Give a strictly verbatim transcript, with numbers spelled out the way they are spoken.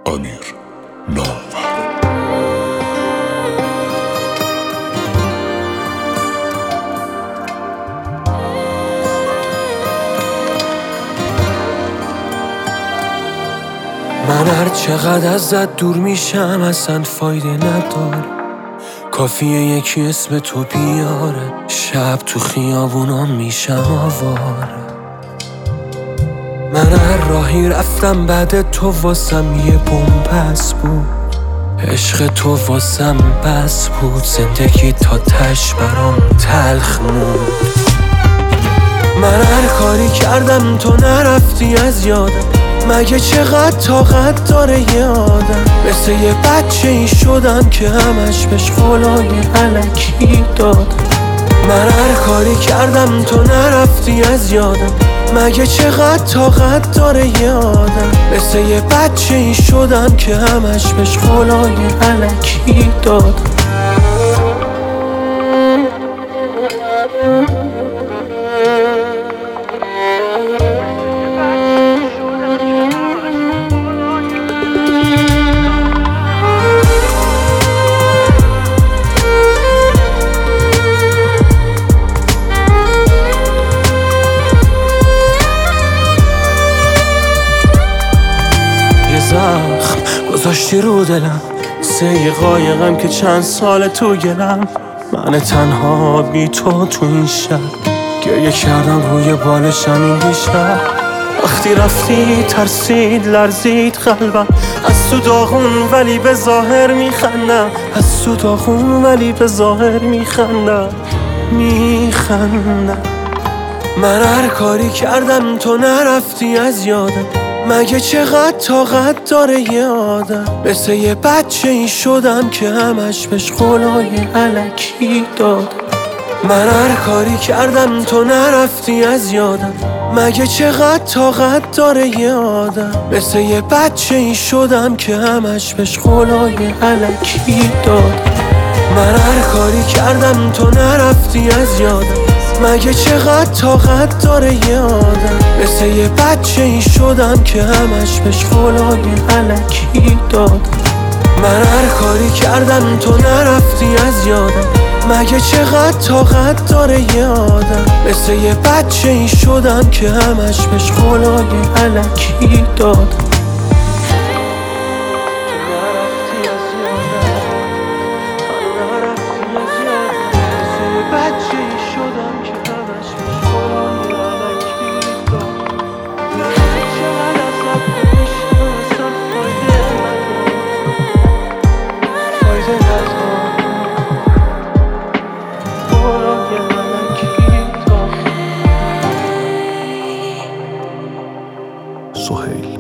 امیر نامور. من هر چقدر ازت دور میشم اصلا فایده نداره، کافیه یکی اسم تو بیاره، شب تو خیابونام میشم آواره. من هر راهی رفتم بعد تو واسم یه بومبس بود، عشق تو واسم بس بود، زندگی تا تش برام تلخ موند. من هر کاری کردم تو نرفتی از یادم، مگه چقدر طاقت داره یه آدم؟ مثل یه بچه ای شدم که همش بهش خلای علکی دادم. من هر کاری کردم تو نرفتی از یادم، مگه چقدر طاقت داره یه آدم؟ مثل یه بچه ای شدم که همش بهش خلای علکی دادم. زخم گذاشتی رو دلم، سه قایقم که چند سال تو گلم. من تنها بی تو تو این شب، گریه کردم روی بالشم این دیشب. وقتی رفتی ترسید لرزید قلبم، از تو داغون ولی به ظاهر میخندم، از تو داغون ولی به ظاهر میخندم میخندم. من هر کاری کردم تو نرفتی از یادم، مگه چقدر طاقت داره یه آدم؟ مثل یه بچه ای شدم که همش بهش خلای علکی دادم. من هر کاری کردم تو نرفتی از یادم، مگه چقدر طاقت داره یه آدم؟ مثل یه بچه ای شدم که همش بهش خلای علکی دادم. من هر کاری کردم تو نرفتی از یادم، مگه چقدر طاقت داره یه آدم؟ مثل یه بچه ای شدم که همش بهش خلای علکی دادم. من هر کاری کردم تو نرفتی از یادم، مگه چقدر طاقت داره یه آدم؟ مثل یه بچه ای شدم که همش بهش خلای علکی دادم. سهیل